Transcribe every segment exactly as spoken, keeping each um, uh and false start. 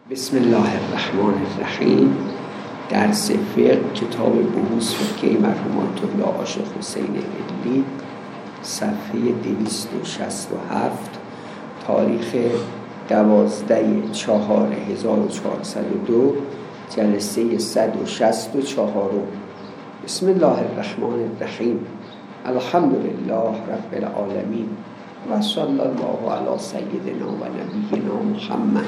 بسم الله الرحمن الرحیم. درس فقه، کتاب بحوث فقهی مرحوم آیت الله عاشق حسین علی، صفحه دویست و شصت و هفت، تاریخ دوازده چهار هزار و چهارصد و دو، جلسه صد و شصت و چهار. بسم الله الرحمن الرحیم. الحمد لله رب العالمین و صلی الله علی سیدنا و نبینا محمد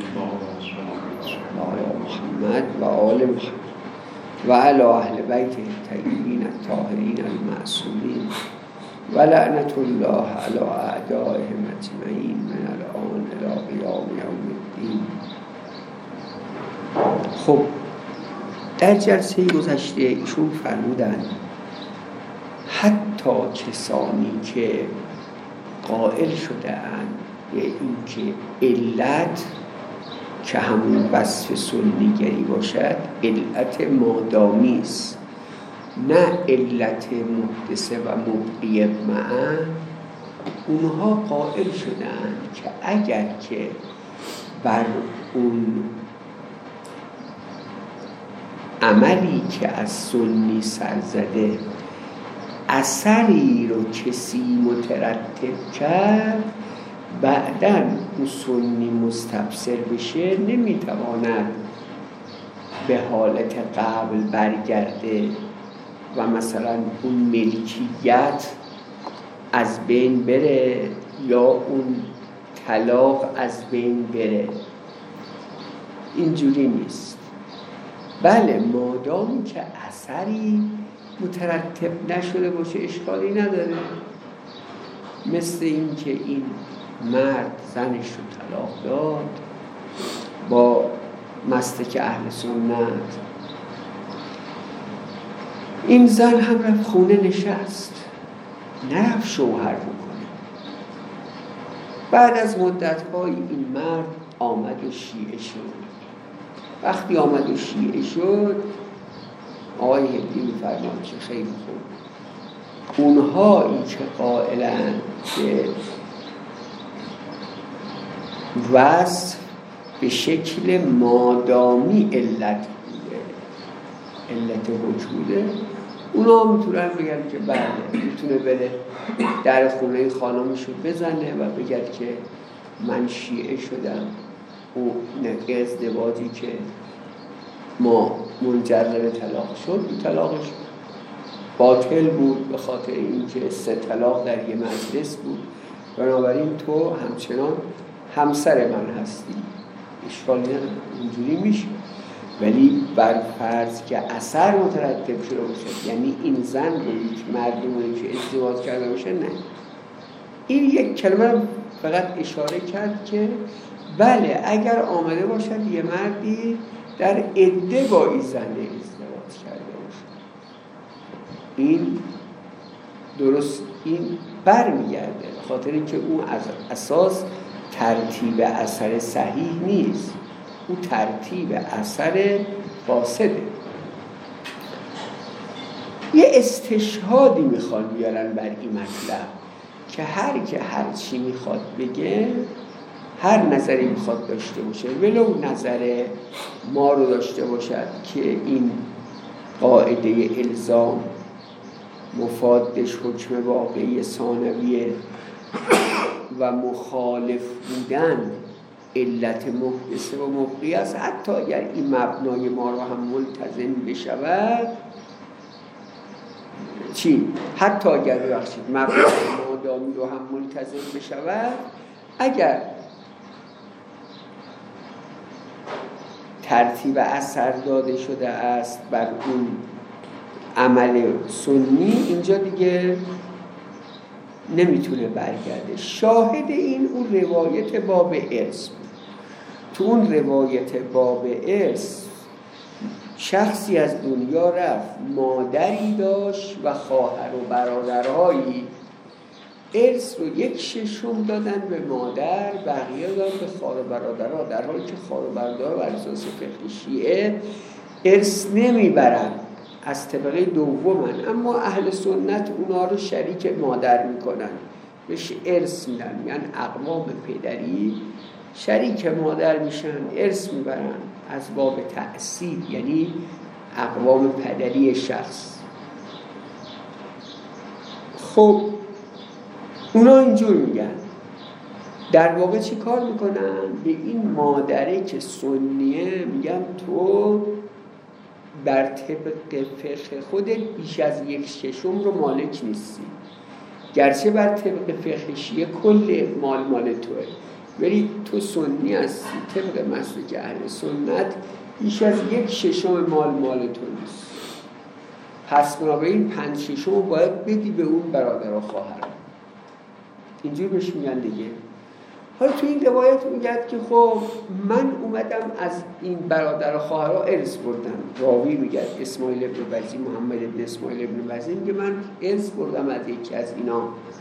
و آل محمد و آل محمد و علی اهل بیت الطیبین الطاهرین المعصومین و لعنت الله علی اعدائهم اجمعین من الان الی قیام یوم الدین. خب در جلسه گذشته ایشون فرمودند حتی کسانی که قائل شده اند به اینکه علت که همون وصف سنیگری باشد علت مادامی است، نه علت محدثه و مبقی معا، اونها قائل شدند که اگر که بر اون عملی که از سنی سرزده اثری رو کسی مترتب کرد، بعداً اون سنی مستبصر بشه، نمیتواند به حالت قبل برگرده و مثلا اون ملکیت از بین بره یا اون طلاق از بین بره. اینجوری نیست. بله، مادامی که اثری مترتب نشده باشه اشکالی نداره. مثل این که این مرد زنش رو طلاق داد با مسلک اهل سنت، این زن هم رفت خونه نشست، نرفت شوهر بکنه. بعد از مدت‌های این مرد آمد و شیعه شد. وقتی آمد و شیعه شد، آقای هدی می‌فرماد که خیلی خوب، اونهایی که قائلن که وصف به شکل مادامی علت بوده، علت وجوده، اونا میتونن بگن که بله، میتونه بره در خونه خانمشو بزنه و بگن که من شیعه شدم، اون نکه ازدواجی که ما منجر به طلاق شد، این طلاقش باطل بود به خاطر اینکه سه طلاق در یه مجلس بود، بنابراین تو همچنان همسر من هستی، اشکالی نداره، اینجوری میشه. ولی بر فرض که اثر مترتب شده باشه، یعنی این زن رو یک مردمی که ازدواج کرده باشه، نه. این یک کلمه فقط اشاره کرد که بله، اگر آمده باشد یه مردی در عده با این زن ازدواج کرده باشه، این درست این برمیگرده، خاطر اینکه اون از اساس ترتیب اثر صحیح نیست، اون ترتیب اثر فاسده. یه استشهادی میخوان بیارن بر این مطلب که هر که هر چی میخواد بگه، هر نظری میخواد داشته باشه، ولو نظر ما رو داشته باشد که این قاعده الزام مفادش حکم واقعی ثانویه و مخالف بودن علت محدثه و مبقی است، حتی اگر این مبنای ما رو هم ملتزم بشود، چی؟ حتی اگر ببخشید مبنای مادامی رو هم ملتزم بشود، اگر ترتیب اثر داده شده است بر اون عمل سنی، اینجا دیگه نمیتونه برگرده. شاهد این اون روایت باب ارث بود. تو اون روایت باب ارث شخصی از دنیا رفت، مادری داشت و خواهر و برادرهایی، ارث رو یک ششم دادن به مادر، بقیه دادن به خواهر و برادرها، در حالی که خواهر و برادرها بر اساس فقه شیعه ارث نمیبرن، از طبقه دومن، اما اهل سنت اونا رو شریک مادر میکنن، بهش ارث میدن، یعنی اقوام پدری شریک مادر میشن، ارث میبرن از باب تأثیر، یعنی اقوام پدری شخص. خب اونا اینجور میگن، در واقع چی کار میکنن؟ به این مادره که سنیه میگن تو بر طبق فقه خودت بیش از یک ششم رو مالک نیستی، گرچه بر طبق فقه شیعه کل مال مال توه، ولی تو سنی هستی، طبق مسلک اهل سنت بیش از یک ششم مال مال تو نیست. پس بنابراین پنج ششم رو باید بدی به اون برادر و خواهر. اینجور بهش میگن دیگه. حالا تو این روایت میگه که خب من اومدم از این برادر و خواهرها ارث بردم. راوی میگه اسماعیل ابن وزی، محمد ابن اسماعیل ابن وزی میگه من ارث بردم از یکی از اینا،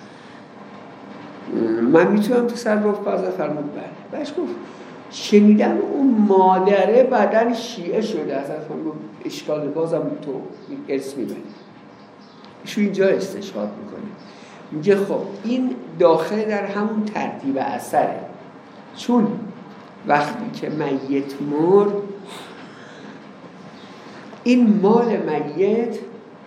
من میتونم تصرف کنم؟ فرمود بله. بهش گفت شنیدم اون مادره بعدن شیعه شده، از فرمود اشکال بازم تو ارث میبری. ایشو اینجا استشهاد میکنه، میگه خب این داخل در همون ترتیب اثره، چون وقتی که میت مرد این مال میت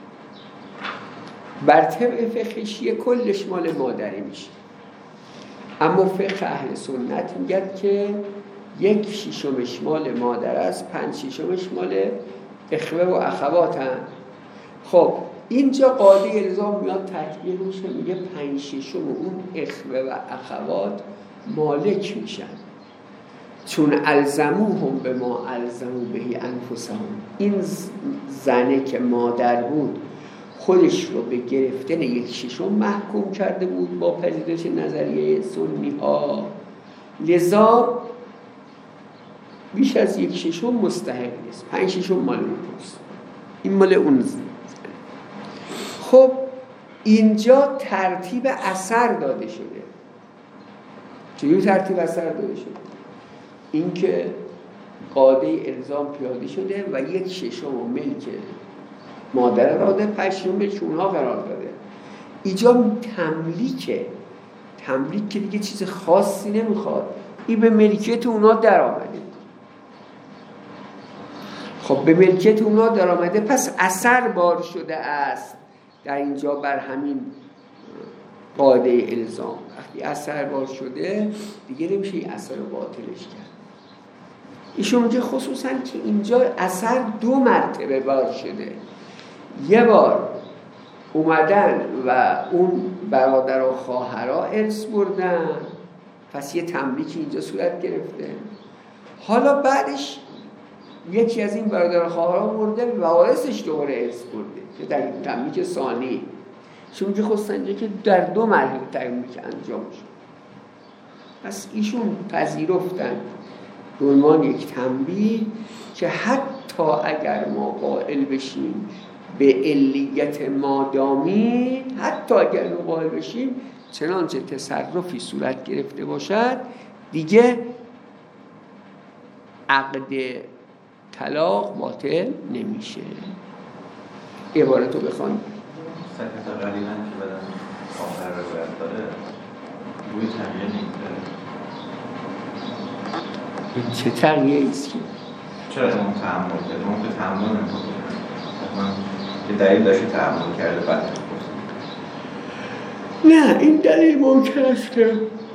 بر طبق فقه شیعه کلش مال مادری میشه، اما فقه اهل سنت میگه که یک ششمش مال مادر است، پنج ششمش مال اخوه و اخوات هم. خب اینجا قاضی الزام میاد تطبیق میشه، میگه پنج ششم اون اخوه و اخوات مالک میشن، چون الزموهم به ما الزمو بهی انفسهم. این زنه که مادر بود خودش رو به گرفتن یک ششم محکوم کرده بود با پذیرش نظریه سنی ها، لذا بیش از یک ششم مستحق نیست، پنج ششم مال اون است، این مال اون زن. خب اینجا ترتیب اثر داده شده. چجور ترتیب اثر داده شده؟ این که قاعده الزام پیاده شده و یک ششم و ملک مادر را ده، پنج ششم ملک اونها قرار داده. اینجا تملیکه، تملیک که دیگه چیز خاصی نمیخواد، این به ملکیت اونها در آمده. خب به ملکیت اونها در آمده، پس اثر بار شده است در اینجا بر همین قاعده الزام. وقتی اثر بار شده دیگه نمیشه این اثر رو باطلش کرد. ایشون میگه خصوصا که اینجا اثر دو مرتبه بار شده، یه بار اومدن و اون برادر و خواهرها ارث بردن، پس یه تملیکی اینجا صورت گرفته. حالا بعدش یکی از این برادر و خواهرها مرده و وارثش دوباره ارث برده که در تملیک ثانی. چون که خواستن اینجا که در دو مرحله تملیک انجام شد، پس ایشون پذیرفتن به عنوان یک تنبیه که حتی اگر ما قائل بشیم به علیت مادامی، حتی اگر ما قائل بشیم چنانچه تصرفی صورت گرفته باشد، دیگه عقد طلاق باطل نمیشه. عبارتو بخوان سکت قلیلن که بدن آخر روایت داره روی تغییر نمیده. این چه تغییه ایست که؟ چرا امام تحمل کرده؟ امام که تحمل نمیده. من یه دلیل داشته تحمل کرده بعد نه، این دلیل ممکن است که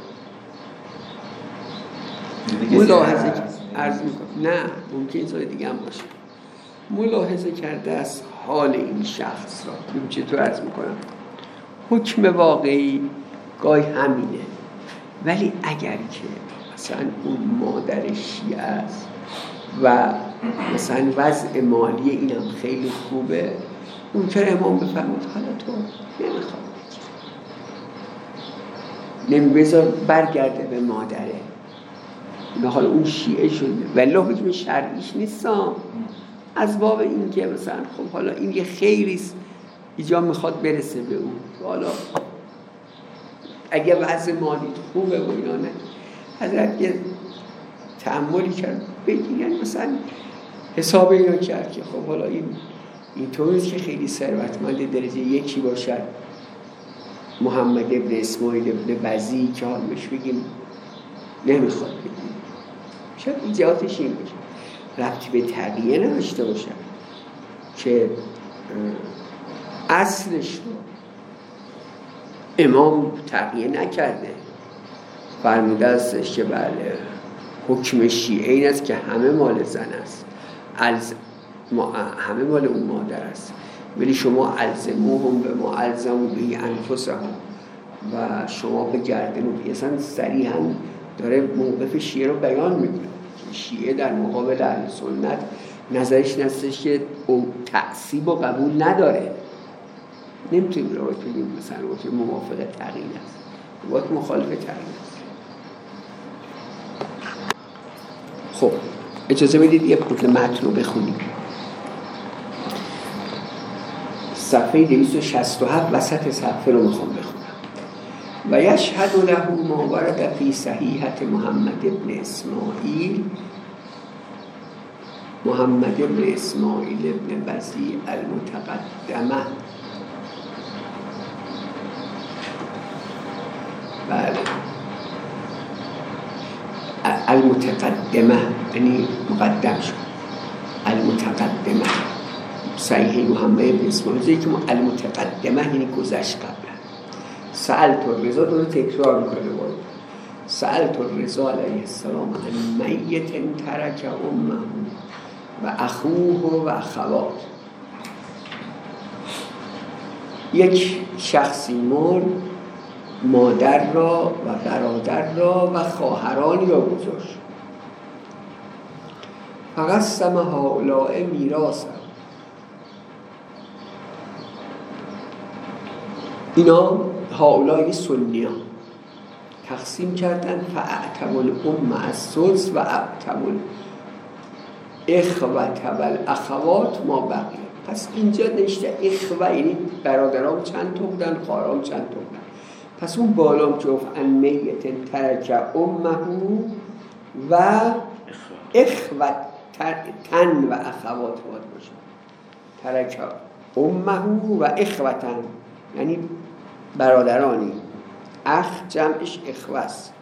ملاحظه عرض میکنم، نه ممکن این طور دیگه هم باشه، ملاحظه کرده از حال این شخص را. بیم چطور عرض میکنم، حکم واقعی گاهی همینه، ولی اگر که مثلا اون مادر شیعه است و مثلا وضع مالی اینم خیلی خوبه، اون که امام بفرمود حالا تو نمیخواد نمیبذار برگرده به مادره، نه حالا اون شیعه شده ولی حکم شرعیش نیستم، از باب این که مثلا خب حالا این یه خیریست اینجا میخواد برسه به اون، حالا اگه وضع مالی خوبه و اینا نه، حضرت یه تأملی کرد بگیرن مثلا حساب اینا کرد که خب حالا این اینطوریست که خیلی ثروتمند درجه یکی باشد، محمد ابن اسماعیل ابن بزی که حال بهش بگیم نمیخواد بگیم. شاید ایجادش این باشه ربطی به تقیه نداشته باشه که اصلش رو امام تقیه نکرده، فرموده استش که بله حکم شیعه این است که همه مال زن است، الز... ما... همه مال اون مادر است، ولی شما الزموهم به ما الزمو به انفسهم و شما به گردن و اصلا صریحا داره موقف شیعه رو بیان میکنه. شیعه در مقابل اهل سنت نظرش نستش که او تعصیب و قبول نداره، نمیتونیم رو بکنیم مثلا که موافق تغییر است، باید مخالف تغییر است. خب اجازه بدید یه پوت متن رو بخونیم. صفحه دویست و شصت و هفت وسط صفحه رو میخوام بخونم. و یشهد له ما ورد فی صحیحة محمد ابن اسماعیل محمد ابن اسماعیل ابن وزیع المتقدمه. بله المتقدمه یعنی مقدم شد، المتقدمه صحیح محمد ابن اسماعیل زی که المتقدمه یعنی گذشت قبل. سألت الرضا رو تکرار میکنه باید. سألت الرضا علیه السلام عن میت ترک امه و اخوه و اخوات. یک شخصی مرد، مادر را و برادر را و خواهرانی را گذاشت. فقسم هؤلاء میراثا، اینا هؤلاء سنی ها تقسیم کردن. فاعتم الام از سدس و اعتم الاخوة و الاخوات ما بقیه. پس اینجا نشته اخوه یعنی برادرام چند تا بودن، خواهرام چند تا بودن. پس اون بالام که گفت ان میت ترک امه و اخوه تن و اخوات باید باشه. ترک امه و اخوه تن یعنی برادرانی، اخ جمعش اخوه است.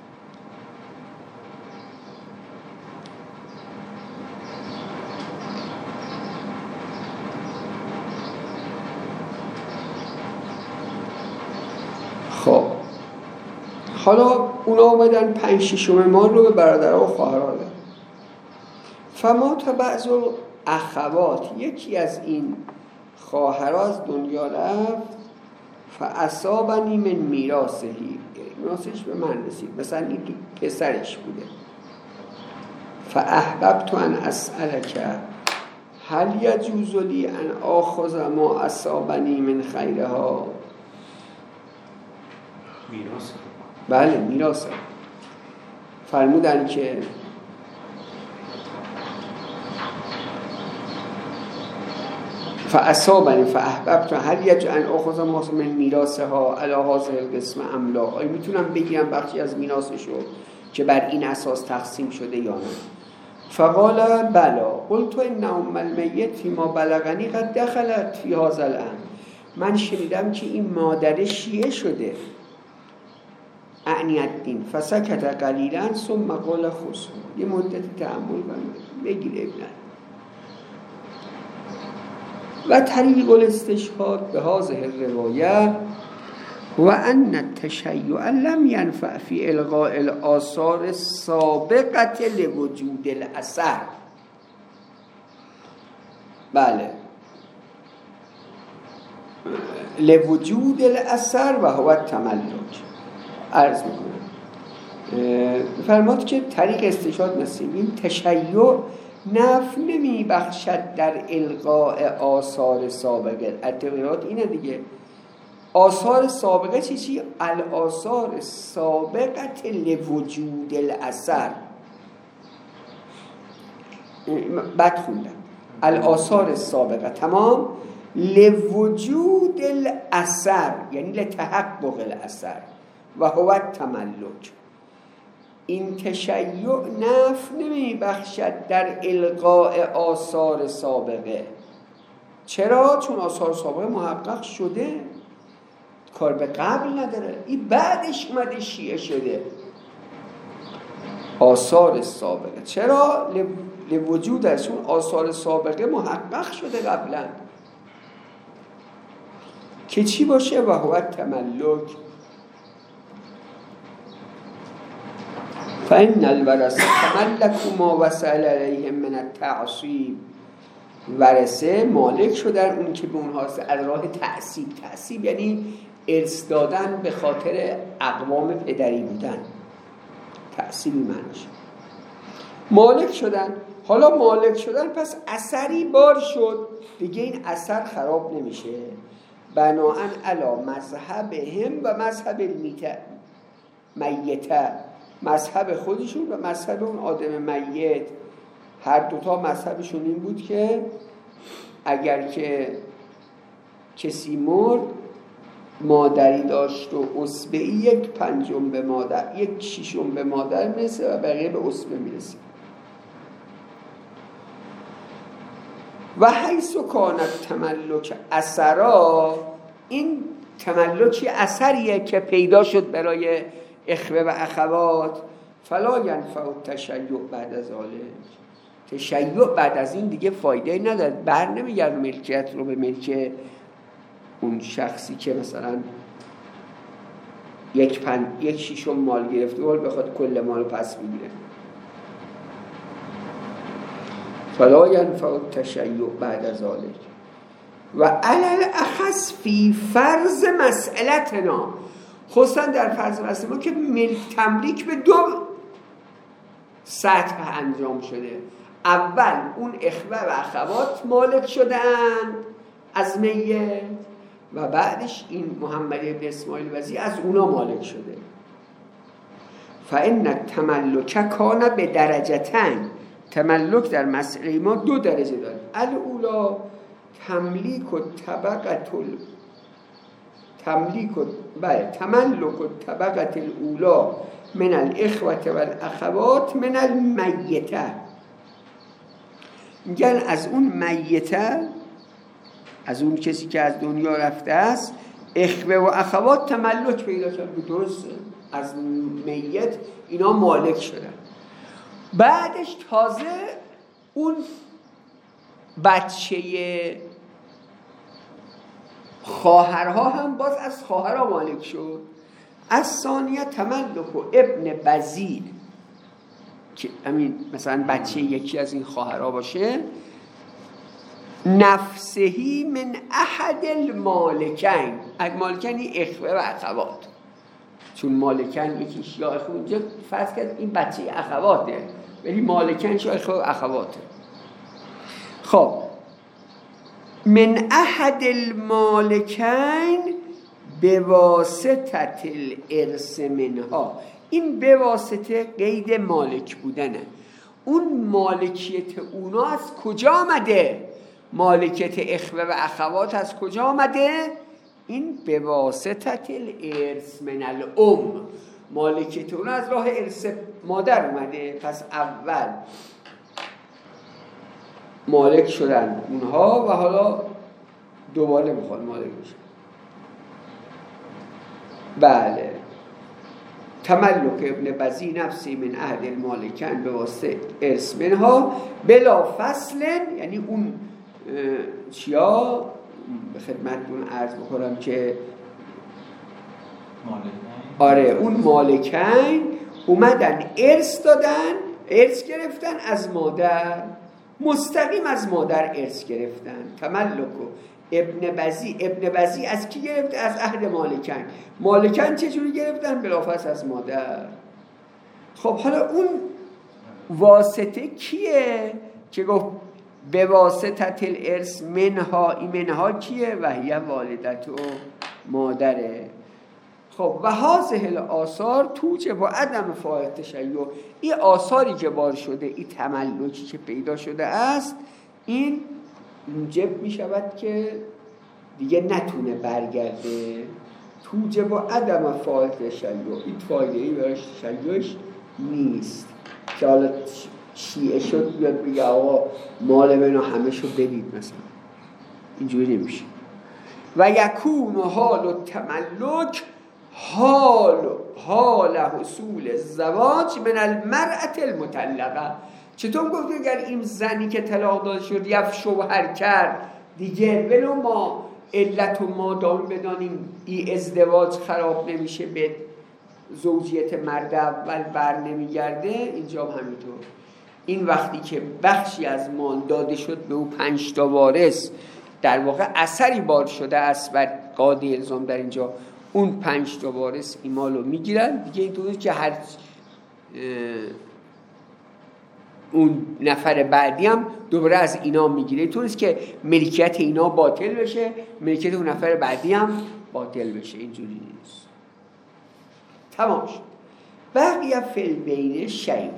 خب حالا اونا آمدن پنج ششم مال رو به برادرها و خواهرها دادن. فما تا بعض اخوات، یکی از این خواهرها از دنیا رفت، فاصابنی من میراثه، میراثش به من رسید، مثلا این پسرش بوده. فاحببت ان اسالک هل یجوز لی ان آخذ ما اصابنی من خیرها. میراث بله میراث. فرمودن که فاصابنی فاحببت هل یجوز ان آخذ ما من میراثها علی هذا القسم ام لا. آیا میتونم بگیرم بخشی از میراثشو که بر این اساس تقسیم شده یا نه؟ فقال بلا. قلت ان ام المیت فيما بلغنی قد دخلت فی هذا الامر. من شنیدم که این مادر شیعه شده. اعنی الدین. فسکت قلیلا ثم قال خصوم. یه مدت تأمل کنید بگیره ابن. و طریق الاستشهاد به هذه الروایه و ان التشیع لم ينفع فی الغاء الاثار السابقه لوجود الاثر. بله لوجود الاثر و هو التملک. عرض میکنم فرماد که طریق استشهاد نسیم این تشیع نفع نمی بخشد در الغاء آثار سابقه. التغییرات اینه دیگه. آثار سابقه چی چی؟ الآثار سابقه لوجود الاثر. بد خوندم. الآثار سابقه تمام لوجود الاثر یعنی لتحقق الاثر و هو التملک. این تشیع نفع نمی بخشد در الغاء آثار سابقه. چرا؟ چون آثار سابقه محقق شده، کار به قبل نداره. این بعدش اومده شیعه شده. آثار سابقه. چرا؟ لوجود از اون آثار سابقه محقق شده قبلا که چی باشه؟ و هو تملک. فإن الورثة تملكوا ما وصل إليهم من التعصیب. ورثه مالک شدن اون که به اونها از راه تعصیب. تعصیب یعنی ارث دادن به خاطر اقوام پدری بودن. تعصیبی معنیش مالک شدن. حالا مالک شدن پس اثری بار شد دیگه، این اثر خراب نمیشه. بناهن علا مذهبهم و مذهب میته، مذهب خودشون و مذهب اون آدم میت، هر دوتا مذهبشون این بود که اگر که کسی مرد مادری داشت و اصبعی، یک پنجم به مادر، یک ششم به مادر میرسه و بقیه به اصبع میرسه. و حیث کانت تملک اثرا، این تملکی اثریه که پیدا شد برای اخوه و اخوات. فلا ینفع التشیع بعد از ذلک. تشیع بعد از این دیگه فایده نداره، بر نمیگرد ملکیت رو به ملک اون شخصی که مثلا یک پن... یک شیشم مال گرفته ولی بخواد کل مال پس بگیره. فلا ینفع التشیع بعد از ذلک. و علل اخص فی فرض مسئلتنا، خصوصا در فرض مسئله ما که ملک تملیک به دو سطح انجام شده. اول اون اخوه و اخوات مالک شدن از میت و بعدش این محمد ابن اسماعیل وزی از اونا مالک شده. فإن التملک کان به درجتین. تملک در مسئله ما دو درجه داره. الاولا تملیک و طبقت تملیک و بله تملک و طبقت الاولا من الاخوة و الاخوات من المیته. میگن از اون میته، از اون کسی که از دنیا رفته است، اخوه و اخوات تملک پیدا شد. درست از میت اینا مالک شدن. بعدش تازه اون بچه خواهرها هم باز از خواهرها مالک شد. از ثانیه تملک و ابن بزیر، که همین مثلا بچه یکی از این خواهرها باشه، نفسهی من احد المالکین. المالکین اخوه و اخوات، چون مالکین یکیش یا اخوه، اونجا فرض کرد این بچه اخواته ولی مالکنش اخوه و اخواته. خب من احد المالکین بواسطت الارث منها. این بواسطه قید مالک بودنه. اون مالکیت اونا از کجا آمده؟ مالکیت اخوه و اخوات از کجا آمده؟ این بواسطت الارث من الام. مالکیت اونا از راه ارث مادر اومده. پس اول مالک شدن اونها و حالا دوباره میخواد مالک بشن. بله. تملک ابن بزی نفسی من اهل المالکن به واسطه ارث منها بلا فصل، یعنی اون چیا به خدمتتون عرض بکنم که مالکین، آره اون مالکین اومدن ارث دادن، ارث گرفتن از مادر، مستقیم از مادر ارث گرفتن. تملکو ابن بزی، ابن بزی از کی گرفته؟ از اهل مالکین. مالکین چجوری گرفتن؟ بلافاصله از مادر. خب حالا اون واسطه کیه که گفت به واسطه الارث منها؟ این منها کیه؟ و هی والدت و مادره. خب و هذه الاثار توجب و عدم فاعل تشیع. این آثاری که بار شده، این تملکی که پیدا شده است، این موجب می شود که دیگه نتونه برگرده. توجب و عدم فاعل تشیع، این فایده‌ای برای تشیعش نیست که حالا شیعه شد بیاد بگه آقا مال منو همه شو بدید، مثلا اینجوری نمیشه. و یکون حال و تملک حال حال حصول زواج من المرأة المطلقه. چطور گفت اگر این زنی که طلاق داده شد یه شوهر کرد دیگه ولو ما علت و مادام بدانیم این ازدواج خراب نمیشه به زوجیت مرد اول بر نمیگرده، اینجا هم همینطور. این وقتی که بخشی از مال داده شد به او پنج تا وارث، در واقع اثری بار شده است بر قاضی الزام در اینجا، اون پنج تا وارث این مالو میگیرن دیگه. اینطوری که هر اون نفر بعدی هم دوباره از اینا میگیره، اینطوریست که ملکیت اینا باطل بشه، ملکیت اون نفر بعدی هم باطل بشه. اینجوری نیست. تمام شد. بقیه فی البین شیء.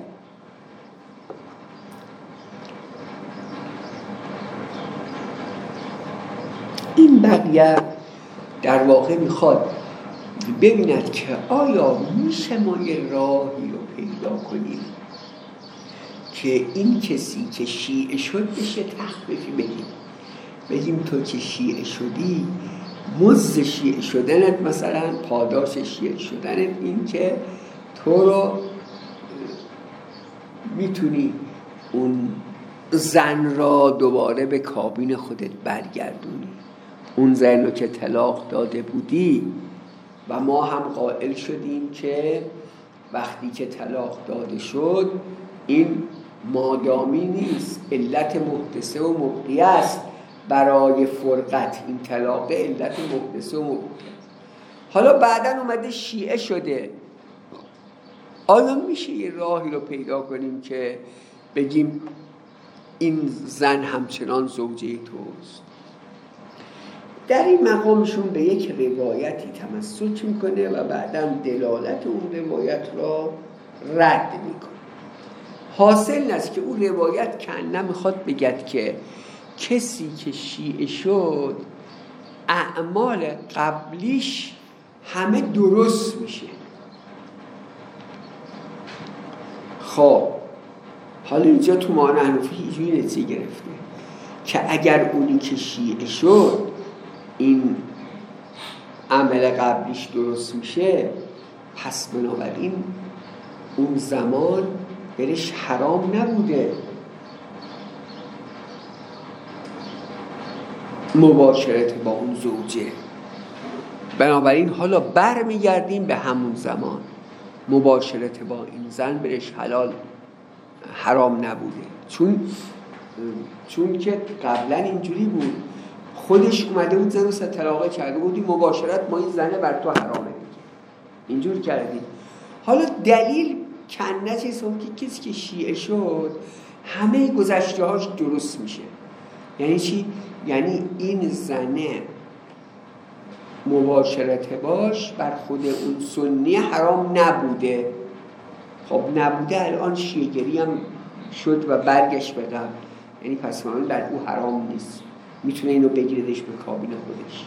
این بقیه در واقع میخواد ببیند که آیا میشه ما یه راهی رو پیدا کنیم که این کسی که شیعه شد بشه تخفیفی بدیم، بگیم تو که شیعه شدی مزد شیعه شدنت، مثلا پاداش شیعه شدنت این که تو رو میتونی اون زن را دوباره به کابین خودت برگردونی، اون زن رو که طلاق داده بودی. و ما هم قائل شدیم که وقتی که طلاق داده شد این مادامی نیست، علت محدثه و مبقیه است برای فرقت. این طلاق علت محدثه و مبقیه. حالا بعداً اومده شیعه شده، آیا میشه یه راهی رو پیدا کنیم که بگیم این زن همچنان زوجه توست؟ در این مقامشون به یک روایتی تمسک میکنه و بعداً دلالت اون روایت را رد میکنه. حاصل این است که اون روایت کنه میخواد بگد که کسی که شیعه شد اعمال قبلیش همه درست میشه. خب حالا اینجا تو معنی حنفی اینجوری نتیجه گرفته که اگر اونی که شیعه شد این عمل قبلیش درست میشه، پس بنابراین اون زمان برش حرام نبوده مباشرت با اون زوجه. بنابراین حالا بر میگردیم به همون زمان، مباشرت با این زن برش حلال حرام نبوده، چون چون که قبلا اینجوری بود، خودش اومده بود زن رو طلاق کرده بودی، مباشرت با این زنه بر تو حرامه دیگه، اینجور کردی. حالا دلیل کنه چیست که کسی که شیعه شد همه گذشته هاش درست میشه. یعنی چی؟ یعنی این زنه مباشرت باش بر خود اون سنی حرام نبوده. خب نبوده، الان شیعه‌گری هم شد و برگشت به قبل، یعنی پس معلوم در او حرام نیست، میتونه اینو بگیردش به کابین خودش.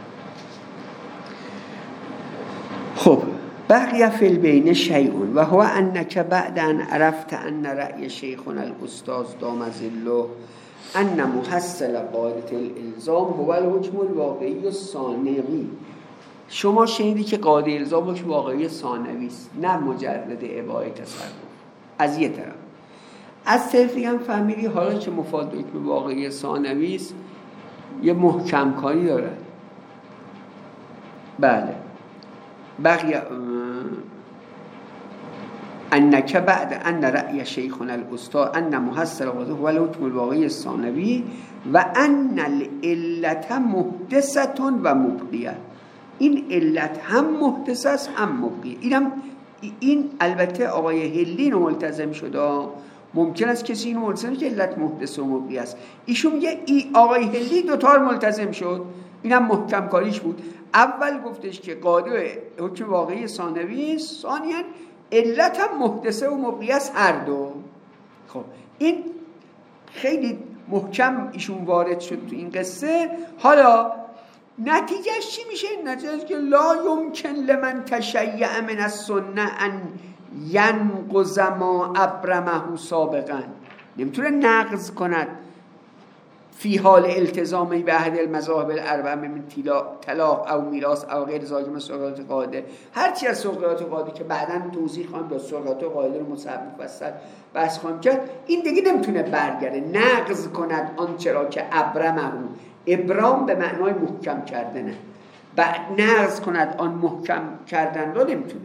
خب بقیه فی البین شیء و هو انک بعد ان عرفت ان رأی شیخنا الاستاذ دام ظله ان محصل قاعده الالزام هو الحکم الواقعی ثانوی. شما شنیدی که قاعده الزام حکم واقعی ثانوی است، نه مجرد اباحه تصرف. از یه طرف از طرف دیگه هم فهمیدی حالا که مفاد حکم واقعی ثانوی است یه محکم کاری داره. بله بقیه انک بعد ان رأی شیخنا الاستاذ ان محصل قاعده هو الحکم الواقعی الثانوی و ان العلت محدثه و مبقیه. این علت هم محدث است هم مبقیه. اینم این البته آقای هلی رو ملتزم شده، ممکن است کسی اینو ملتزم که علت محدث و مبقیه است. ایشون میگه ای آقای هلی دوتار ملتزم شد، اینم محکم کاریش بود. اول گفتش که قاعده حکم واقعی ثانوی است، ثانیاً علت هم محدثه و مبقیه است، هر دو. خب این خیلی محکم ایشون وارد شد تو این قصه. حالا نتیجهش چی میشه؟ نتیجهش که لا یمکن لمن تشیع من السنه ان ینقض ما ابرمه سابقا. نمیتونه نقض کند فی حال التزامی به احد المذاهب الاربعه من طلاق او میراث او غیر ذالک من سوغات قاعده، هرچی از سوغات قاعده که بعداً توضیح خواهم داد، سوغات قاعده رو مفصل بحث خواهم کرد، این دیگه نمیتونه برگرده نقض کند آنچه را که ابرمه. ابرام به معنای محکم کردنه، بعد نقض کند آن محکم کردن رو نمیتونه.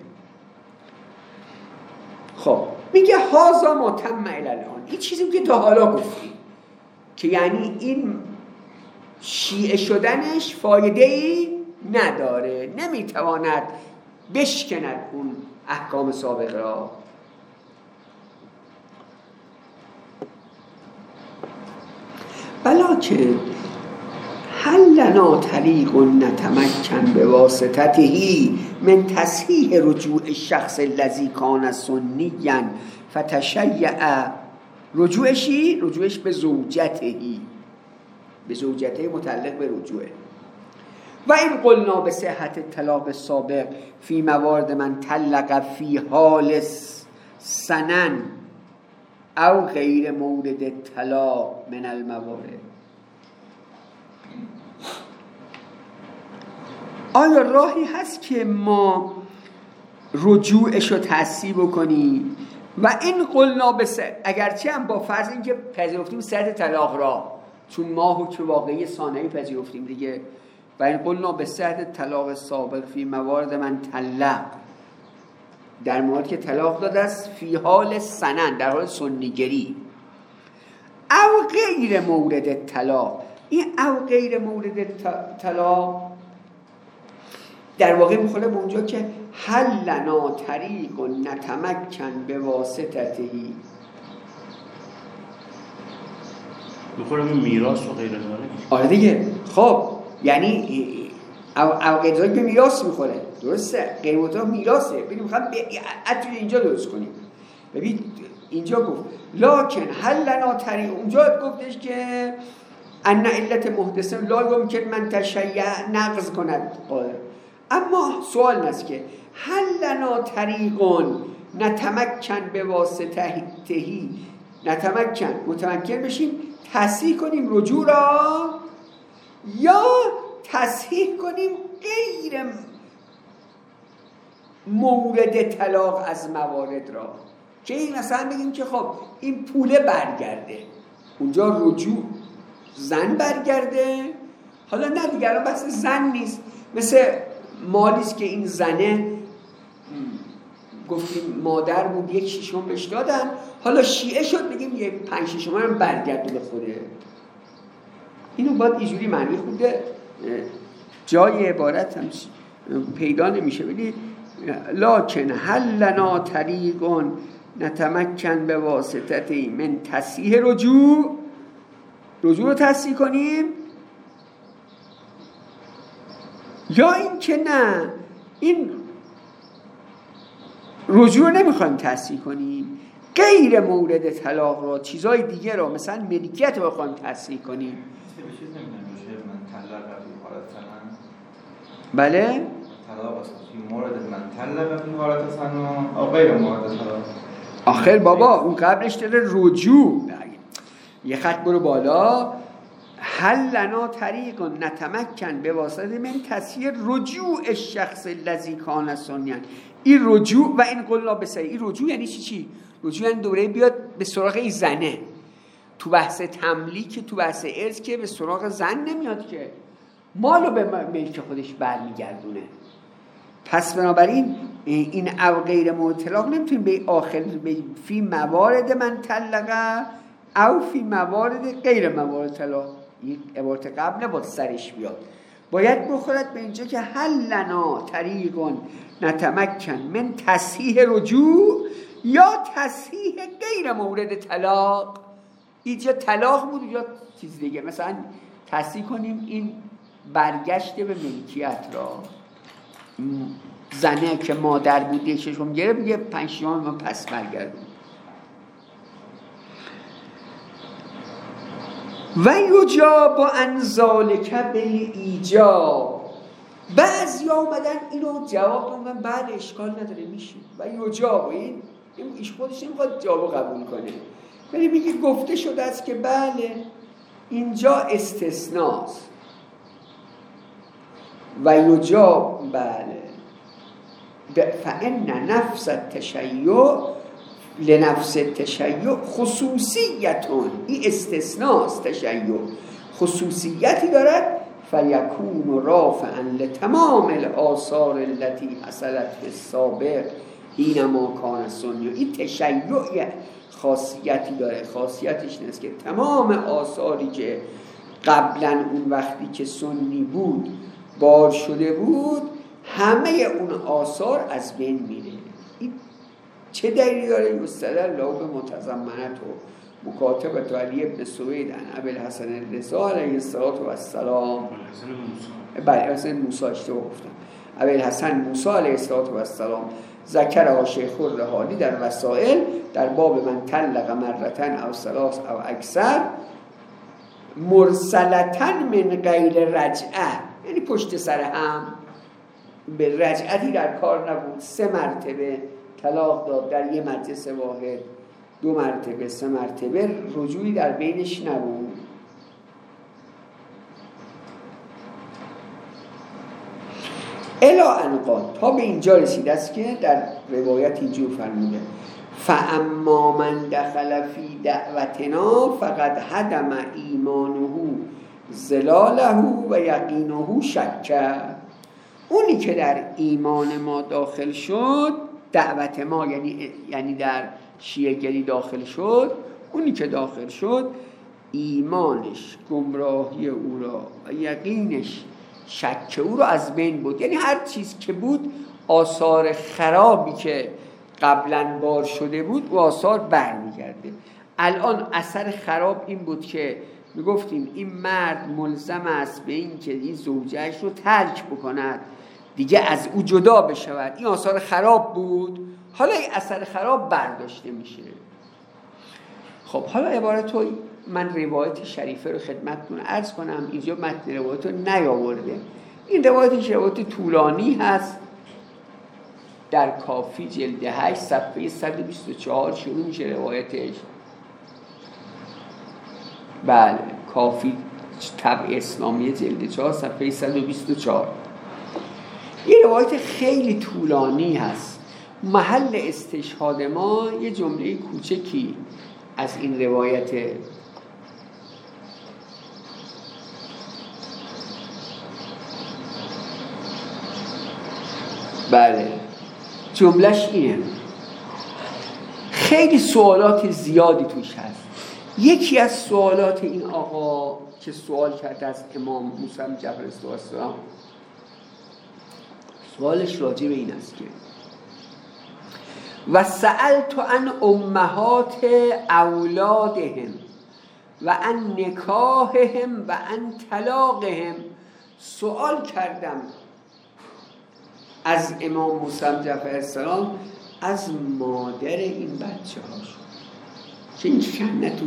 خب میگه هازا ما تم الان، این چیزی که تا حالا گفتیم که یعنی این شیعه شدنش فایده ای نداره، نمیتواند بشکند اون احکام سابق را. بلکه هل لنا طریق نتمکن بواسطته من تصحیح رجوع الشخص الذی کان سنیا فتشیع رجوعشی رجوعش به زوجتهی به زوجته متعلق به رجوعه. و این قلنا به صحت طلاق السابق فی موارد من طلق فی حال سنن او غیر مورد طلاق من الموارد. آیا راهی هست که ما رجوعش رو تصحیح بکنیم؟ و این قلنا به صحت، اگرچه هم با فرض اینکه پذیرفتیم صحت طلاق را، چون ما حکم واقعی ثانوی پذیرفتیم دیگه. و این قلنا به صحت طلاق سابق فی موارد من طلق، در مورد که طلاق داده است فی حال سنن، در حال سنیگری، او غیر مورد طلاق. این او غیر مورد طلاق در واقع میخوره به اونجا که هل لنا طریق نتمکن به واسطتهی، میخوره به میراث و غیر ذالک. آره دیگه. خب یعنی او او غیر ذالک به میراث میخوره، درسته؟ غیر مورد میراثه. ببین میخوام عطف اینجا درست کنیم. ببین اینجا گفت لکن هل لنا طریق، اونجا گفتش که ان علت محدثه لا یمکن من تشیع نقض کند قادر. اما سوال است که هل لنا طریقون نتمکن به واسطهی، نتمکن متمکن بشیم تصحیح کنیم رجوع را، یا تصحیح کنیم غیر مورد طلاق از موارد را، که این مثلا بگیم که خب این پوله برگرده، اونجا رجوع زن برگرده. حالا نه دیگه الان بحث زن نیست، مثل مالیست که این زنه گفتیم مادر بود یک شیشم بهش دادن، حالا شیعه شد بگیم یه پنج شیشم هم برگرده به خوده. اینو باید اینجوری معنی خوده جای عبارت هم پیدا نمیشه. بگید لکن هل لنا طریقون نتمکن به واسطه من تصحیح رجوع، رجوع رو تصحیح کنیم، یا این که نه این رجوع نمیخوایم تصحیح کنیم، غیر مورد طلاق را، چیزای دیگه را مثلا ملکیت رو بخوایم تصحیح کنیم. بله؟ طلاق فی مورد من طلق فی حالت سنن او غیر مورد طلاق. آخر بابا اون قبلش داره رجوع، یه خط برو بالا. هل لنا طریق نتمکن به واسطه من تصحیح رجوع الشخص الذی کان سنیا. این رجوع و این قلنا به صحیح، این رجوع یعنی چی چی؟ رجوع یعنی دوره بیاد به سراغ این زنه. تو بحث تملیک، تو بحث ارث که به سراغ زن نمیاد که، مالو به ملک خودش برمیگردونه. پس بنابراین این او غیر مورد طلاق نمیتونیم به آخر فی موارد من طلقه او فی موارد غیر موارد طلاق، این عبارت قبل نباید سرش بیاد، باید بخورد به اینجا که هل لنا طریقون نتمکن من تصحیح رجوع یا تصحیح غیر مورد طلاق. اینجا طلاق بود یا چیز دیگه، مثلا تصحیح کنیم این برگشت به ملکیت را، زنه که مادر بود یک ششم گره بگه پنج ششم من پس برگردون. و یجاب عن ذالک بالایجاب. بعضی آمدن اینو جواب دادن بعد اشکال نداره میشه. و یجاب این ایش خودش نمیخواد جواب قبول کنه، ولی میگه گفته شده است که بله اینجا استثناست و یجا بله فإن نفس التشیع لنفس التشیع خصوصیتون، این استثناست. تشیع خصوصیتی دارد فیکون رافعا لتمام الآثار التي حصلت في السابق حینما کان سنی. این تشیع خاصیتی داره، خاصیتش این است که تمام آثاری که قبلا اون وقتی که سنی بود بار شده بود همه اون آثار از بین میره. این چه دلیلی داره؟ یستدل له به متضمنت و مکاتبت علی ابن سوید عن ابوالحسن الرضا علیه السلام. بله حسن موسی اشتباه گفتم. ابوالحسن موسی علیه السلام ذکر شیخ الرحالی در وسائل در باب من طلق مرتن او ثلاث او اکثر مرسلتن من غیر رجعه، یعنی پشت سر هم به رجعتی در کار نبود، سه مرتبه طلاق داد در یه مجلس واحد، دو مرتبه سه مرتبه، رجوعی در بینش نبود. الا ان قال، تا به اینجا رسیده است که در روایت اینجور فرموده فاما من دخل فی دعوتنا فقد هدم ایمانه زلاله و یقینه شک. اونی که در ایمان ما داخل شد، دعوت ما یعنی یعنی در شیعه‌گری داخل شد، اونی که داخل شد ایمانش، گمراهی او را و یقینش، شک او را از بین بود. یعنی هر چیز که بود، آثار خرابی که قبلا بار شده بود و آثار برمیگرده. الان اثر خراب این بود که میگفتیم این مرد ملزم است به این که این زوجهش رو ترک بکند، دیگه از او جدا بشود. این آثار خراب بود، حالا این اثر خراب برداشته میشه. خب حالا عبارت رو من روایت شریفه رو خدمتتون عرض کنم. اینجا متن روایت رو نیاورده. این روایتش روایت طولانی هست، در کافی جلد هشت صفحه صد و بیست و چهار شروع میشه روایتش. بله کافی طبع اسلامی جلد چهار صفحه صد و بیست و چهار. این روایت خیلی طولانی هست. محل استشهاد ما یه جمله کوچکی از این روایت بله جملهش اینه. خیلی سوالات زیادی توش هست. یکی از سوالات این آقا که سوال کرده از امام موسی جعفر الصادق، سوالش راجع به این است که و سألت عن امهات اولادهم و عن نکاحهم و عن طلاقهم. سوال کردم از امام موسی جعفر السلام از مادر این بچه هاشون، که این شنه تو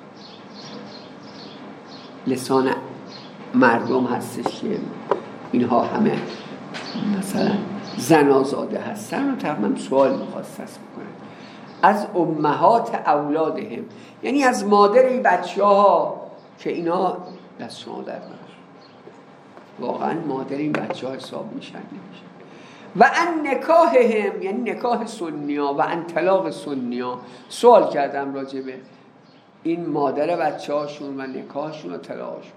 لسان مردم هستش که اینها همه مثلا زنازاده هستن و تقریبا سوال میخواست بکنن از امهات اولادهم، یعنی از مادر این بچه ها که اینا دست شما در واقعا مادر این بچه ها حساب میشن نمیشن. و ان نکاحهم یعنی نکاح سنیا و ان طلاق سنیا. سوال کردم راجع به این مادر بچه هاشون و نکاحشون و طلاقشون.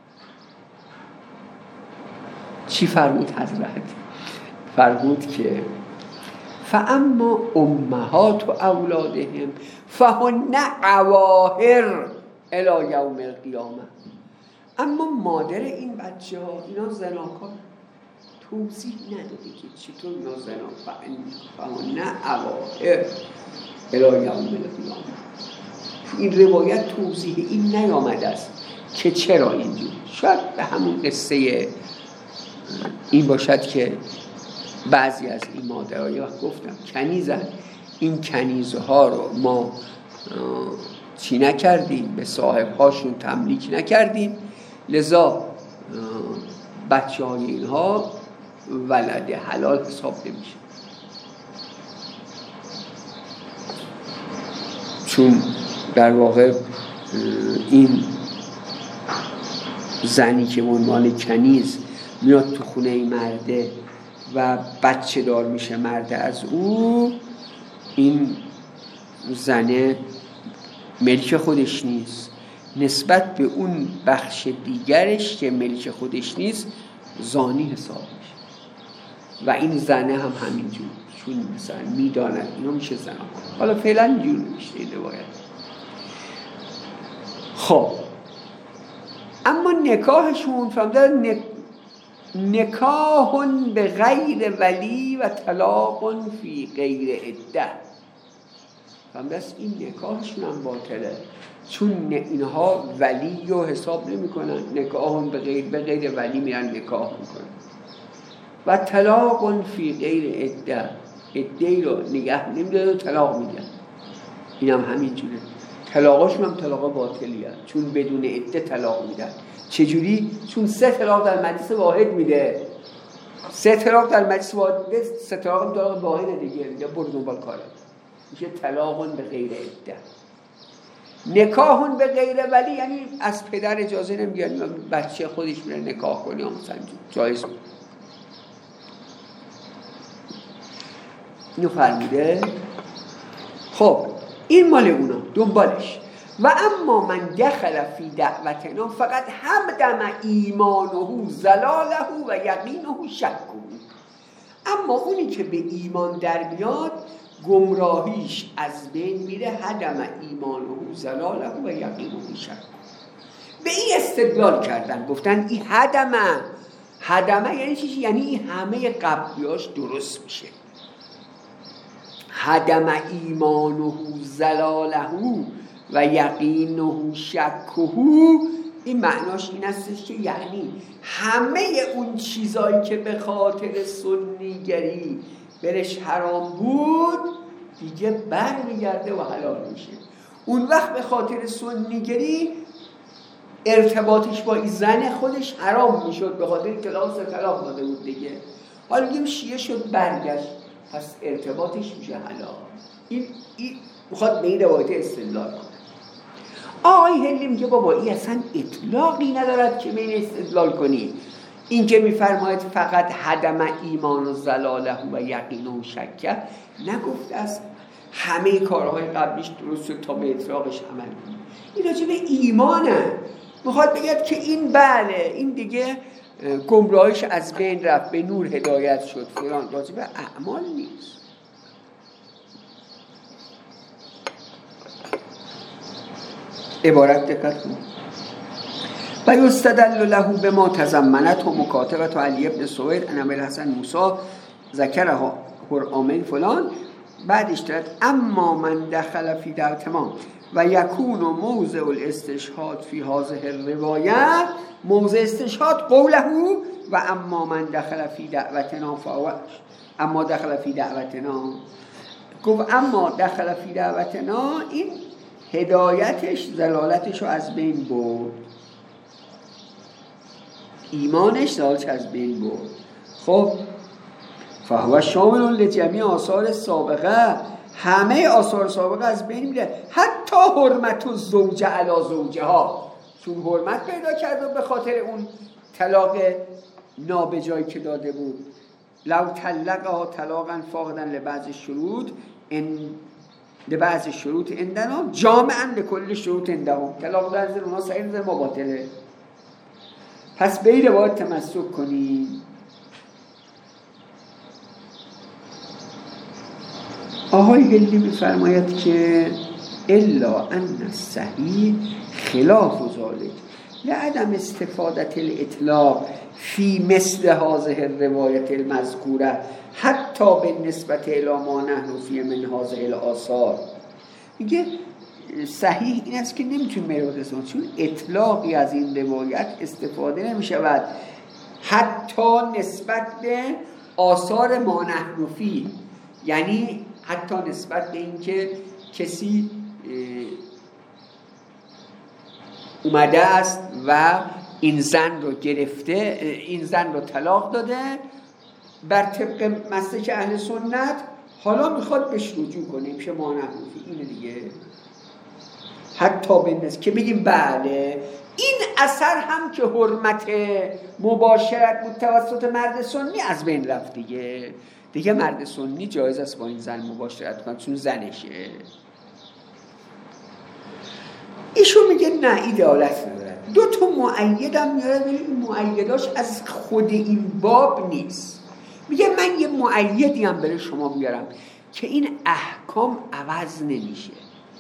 چی فرمود حضرت؟ فرمود که فاما امهات و اولادهم فهن عواهر الی یوم القیامه. اما مادر این بچه ها اینا زناکار، توضیح نداده که چطور اینا زنا فهن عواهر الی یوم القیامه. این روایت توضیح این نیامده است که چرا اینجور. شاید به همون قصه این باشد که بعضی از این مادرها وقت گفتم کنیزن، این کنیزها رو ما چی نکردیم، به صاحبهاشون تملیک نکردیم، لذا بچه های اینها ولد حلال حساب نمیشه، چون در واقع این زنی که عنوان کنیز میاد تو خونه مرده و بچه دار میشه مرده از او، این زنه ملک خودش نیست، نسبت به اون بخش دیگرش که ملک خودش نیست زانی حساب میشه و این زنه هم همینجور، چون مثلا میداند اینو میشه زنا. حالا فعلا اینجور نمیشه این روایت. خب اما نکاحشون فهمدن نک... نکاح به غیر ولی و طلاق فی غیر عده. فهمدن این نکاحشون هم باطله، چون اینها ولی رو حساب نمی کنن، نکاح به غیر به غیر ولی میرن نکاح میکنن. و طلاق فی غیر عده، عده رو نگه نمیداره و طلاق میدن. این هم همین جوره، طلاقاشون هم طلاق باطلی هست چون بدون عده طلاق میدن. چجوری؟ چون سه طلاق در مجلس واحد میده، سه طلاق در مجلس واحد میده، سه طلاق طلاق واحد دیگه میده، برو دنبال کاره، میشه طلاق به غیر عده. نکاح به غیر ولی یعنی از پدر اجازه نمیگیرن بچه خودش میره نکاح کنی، هم مثلا جایز بود. اینو فرموده. خب این مال اونا، دنبالش. و اما من دخل فی دعوتنا فقط همدم ایمانه زلاله و یقینه شکه. اما اونی که به ایمان در بیاد گمراهیش از بین میره، هدم ایمانه زلاله و یقینه شکه. به این استدلال کردن، گفتن این هدمه هدمه یعنی چی؟ یعنی این همه قبلیاش درست میشه. هدم ایمانه زلاله و یقینه شکه، این معناش این استش که یعنی همه اون چیزایی که به خاطر سنیگری برش حرام بود دیگه بر میگرده و حلال میشه. اون وقت به خاطر سنیگری ارتباطش با این زن خودش حرام میشد، به خاطر طلاق طلاق داده بود دیگه. حالا میگیم شیعه شد برگشت، پس ارتباطش میشه حلال. این این میخواد به این روایت استدلال کنه. آقای هلی میگه بابا این اصلا اطلاقی ندارد که به این استدلال کنی. این که میفرماید فقط هدم ایمان و زلاله و یقین و شکه، نگفت از همه کارهای قبلیش درسته تا به اطلاقش عمل کنی. این راجع به ایمانه، میخواد بگید که این بله این دیگه گمراهیش از بین رفت، به نور هدایت شد فلان، راجع به اعمال نیست. عبارت دقت کن. و یستدل له بما تضمنت و مکاتبت علی ابن سوید ان ابی الحسن موسی ذکرها قرآن فلان، بعدش دارد اما من دخل فی دعوتنا و یکون موضع الاستشهاد فی هذه الروایه، موضع استشهاد قوله و اما من دخل فی دعوتنا فاوش، اما دخل فی دعوتنا گفت اما دخل فی دعوتنا، این هدایتش زلالتش رو از بین برد، ایمانش زلالتش از بین برد. خب فهو شامل لجمیع آثار سابقه، همه آثار سابقه از بین میره، حتی حرمت الزوجه علی زوجها، چون حرمت پیدا کرده به خاطر اون طلاق نابجایی که داده بود. لو طلقها طلاقا فاقدا لبعض شروط ان لبعض شروط عندنا جامعا لكل شروط عندهم، طلاق در زیر اونا سعی زیر ما باطله. پس به این روایت تمسک کنی. آقای هلی می‌فرماید که الا ان صحیح خلاف ذلك لعدم استفادت الاطلاق فی مثل هذه الروایت المذکوره حتی به نسبت الی ما نحن فی من هذه الاثار. میگه صحیح این است که نمیتونیم روایت اسم، چون اطلاقی از این روایت استفاده نمیشود حتی نسبت به آثار ما نحن فی، یعنی حتی نسبت به این که کسی اومده است و این زن رو گرفته، این زن رو طلاق داده بر طبق مسلک اهل سنت، حالا میخواد بهش رجوع کنه، میشه ما نحن فی. اینه دیگه حتی بندست که بگیم بله این اثر هم که حرمت مباشرت بود توسط مرد سنی از بین رفت دیگه. دیگه مرد سنی جایز است با این زن مباشرت کنه چون زنشه. ایشون میگه نه این دلالت نداره. دو تا مؤید هم میاره ولی این مؤیداش از خود این باب نیست. میگه من یه مؤیدی هم برای شما میارم که این احکام عوض نمیشه.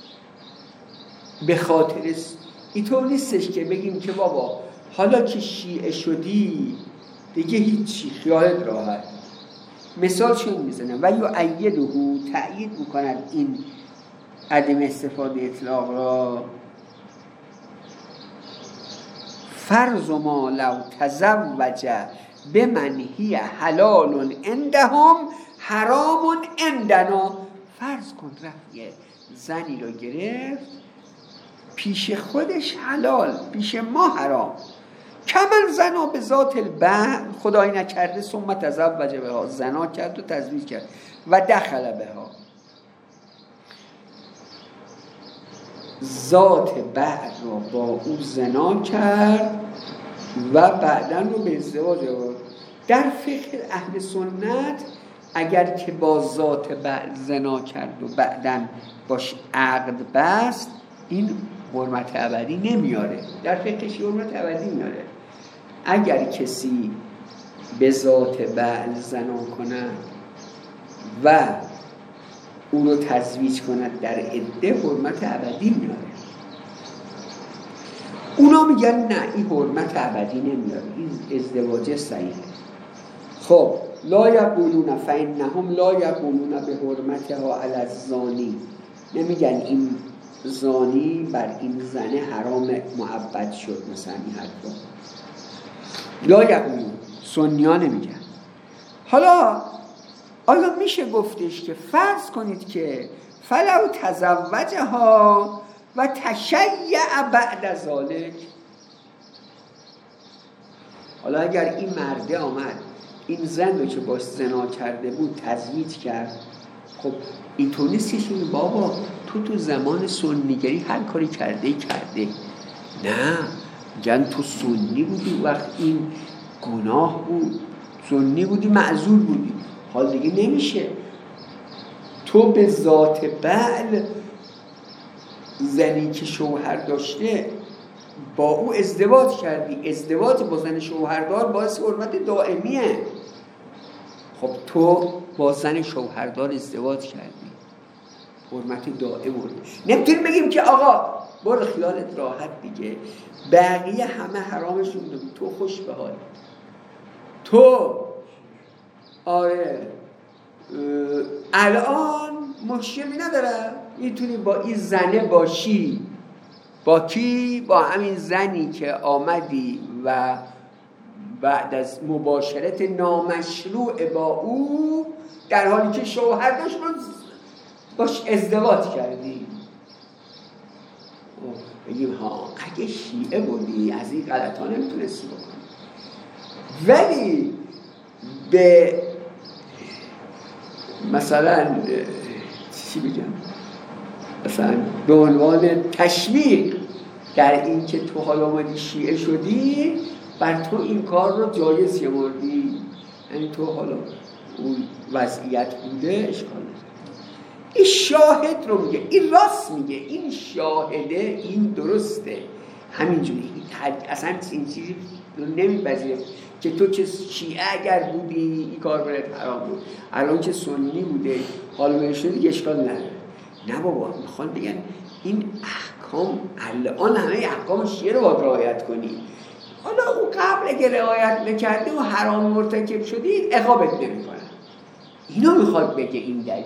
به خاطر اینطور نیستش که بگیم که بابا حالا که شیعه شدی دیگه هیچی خیالت راحت. مثال چون میزنم و یؤیده تأیید میکنن این عدم استفاده اطلاق را. فرض ما لو تزوج بمن هی حلال عندهم حرام عندنا. فرض کن رفت زنی رو گرفت پیش خودش حلال پیش ما حرام. کمن زنا به ذات البعل خدای نکرده ثم تزوج بها زنا کرد و تزویج کرد و دخل بها ذات بعل رو با او زنا کرد و بعداً رو به ازدواج آورد. در فقه اهل سنت اگر که با ذات بعل زنا کرد و بعداً باش عقد بست این حرمت ابدی نمیاره. در فقهش حرمت ابدی میاره. اگر کسی به ذات بعل زنا کند و او رو تزویج کند در عده حرمت ابدی میاره. اونا میگن نه این حرمت ابدی نمیاره، این ازدواج صحیحه. خب لا یقولون فانهم لا یقولون به حرمتها علی الزانی. نمیگن این زانی بر این زنه حرام معبد شد مثلا این حرفا. لا یقولون سنیان نمیگن. حالا آیا میشه گفتش که فرض کنید که فلو تزوجها و تشیع بعد ذلک. حالا اگر این مرده آمد این زن رو که باش زنا کرده بود تزویج کرد، خب اینطور نیستش بابا تو تو زمان سنیگری هر کاری کرده کرده. نه میگن تو سنی بودی وقت این گناه بود، سنی بودی معذور بودی، حال دیگه نمیشه. تو به ذات بعل زنی که شوهر داشته با او ازدواج کردی، ازدواج با زن شوهردار باعث حرمت دائمیه. خب تو با زن شوهردار ازدواج کردی حرمت دائم ورش. نمیتونیم بگیم که آقا برو خیالت راحت دیگه بقیه همه حرامشون بود تو خوش به حال. تو آره الان مشکلی نداره میتونی با این زنه باشی. با کی؟ با همین زنی که آمدی و بعد از مباشرت نامشروع با او در حالی که شوهر داشت باش ازدواج کردی. بگیم ها اگه شیعه بودی از این غلط ها نمیتونستی بکنی. ولی به مثلا چی بگم مثلا به عنوان تشویق در این که تو حالا اومدی شیعه شدی بر تو این کار رو جایز شمردی، یعنی تو حالا اون وضعیت بوده اشکال نداره. این شاهد رو میگه، این راست میگه، این شاهده، این درسته همینجوری. اصلا این چیزی رو نمیپذیره که تو که شیعه اگر بودی این کار برات حرام بود، الان که سنی بوده حالا برشته دیگه اشکال نداره. نه بابا میخوان بگن این احکام الان همه احکام شیعه رو باید رعایت کنی. حالا اون قبل اگه رعایت نکرده و حرام مرتکب شدی عقابت نمیکنن. اینو میخواد بگه این دلیل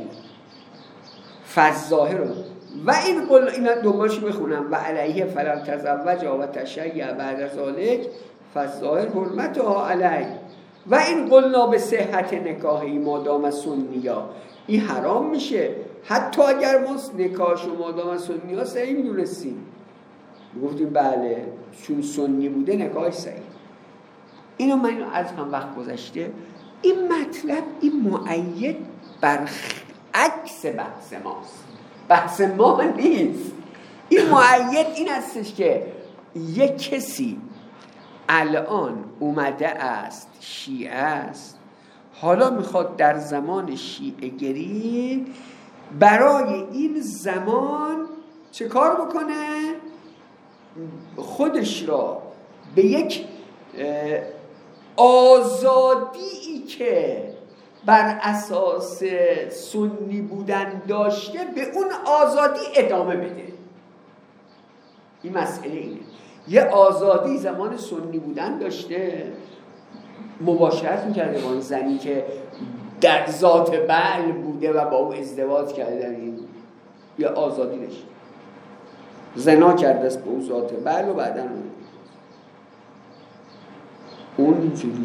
فظاهر رو و این قول اینا دوبارش بخونم و علیه فلم تزوج و تشیع بعد ذلک فظاهر حرمتها علیه و این قلنا به صحت نکاحی مادام سنیا این حرام میشه حتی اگر ما نکاحش و مادام سنیا صحیح میدونستیم گفتیم بله چون سنی بوده نکاحش صحیح. اینو من از هم وقت گذشته این مطلب این مؤید بر عکس بحث ماست، بحث ما نیست. این مؤید این هستش که یک کسی الان اومده است، شیعه است، حالا میخواد در زمان شیعه گری برای این زمان چه کار بکنه؟ خودش را به یک آزادی که بر اساس سنی بودن داشته به اون آزادی ادامه بده. این مسئله اینه، یه آزادی زمان سنی بودن داشته، مباشرت میکرده با این زنی که در ذات بعل بوده و با او ازدواج کرده، این یه آزادی داشته، زنا کرده است با او ذات بعل و بعدن اون اینجوری.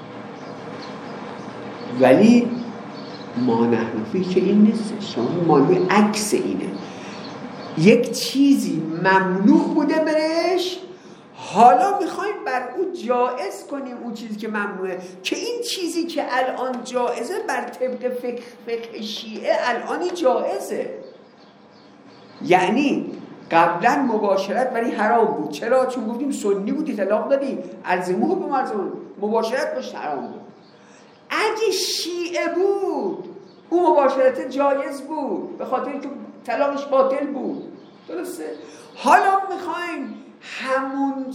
ولی ما نحنفی که این نیست، شما معنی عکس اینه، یک چیزی ممنوع بوده برش، حالا میخوایم بر او جائز کنیم اون چیزی که ممنوعه، که این چیزی که الان جائزه بر طبق فقه, فقه شیعه الانی جائزه. یعنی قبلا مباشرت برای حرام بود، چرا؟ چون گفتیم سنی بودی، طلاق دادی، الزموه به مرزمون، مباشرت باش حرام بود. اگه شیعه بود اون مباشرت جایز بود به خاطر که طلاقش باطل بود، درسته؟ حالا میخوایم همون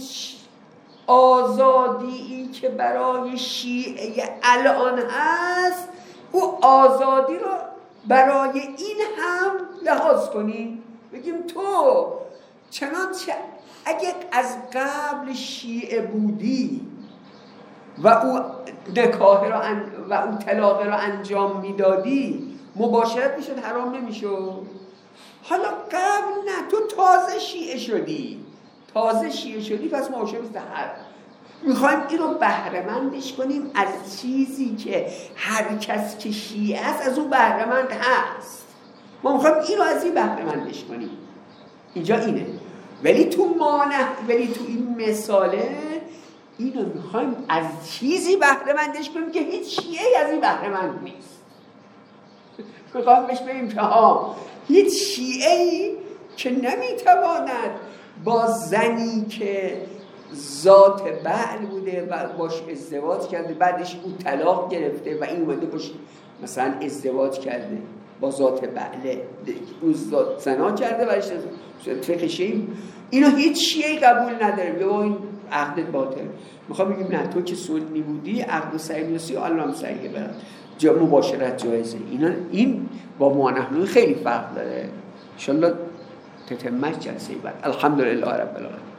آزادی که برای شیعه الان هست او آزادی رو برای این هم لحاظ کنیم، بگیم تو چنانچه اگه از قبل شیعه بودی و او نکاح رو ان... و او طلاق رو انجام میدادی مباشرت میشد، حرام نمیشد. حالا قبل نه، تو تازه شیعه شدی، تازه شیعه شدی پس مباشرت حرام. میخوایم این رو بهره‌مندش کنیم از چیزی که هر کس که شیعه است از اون بهره‌مند هست. ما میخوایم این رو از این بهره‌مندش کنیم، اینجا اینه. ولی تو مانع، ولی تو این مثاله اینو میخوایم از چیزی بهره‌مندش کنیم که هیچ شیعه‌ای از این بهره‌مند نیست. میخوایم بهش بگیم که ها هیچ شیعه‌ای که نمیتواند با زنی که ذات بعل بوده و باش ازدواج کرده، بعدش او طلاق گرفته و این اومده باش مثلا ازدواج کرده با ذات بعله، او ذات زنا کرده و فقه شیعه اینو هیچ شیعه‌ای قبول نداره، به این عقدت باطل. میخوام بگیم نه، تو که سنی بودی عقد صحیح نیستی، الله هم صحیحه، برد جا مباشرت جایزه. اینا این با ما نحنوی خیلی فرق داره. انشالله تتمش جلسه بعد. الحمدلله رب العالمین.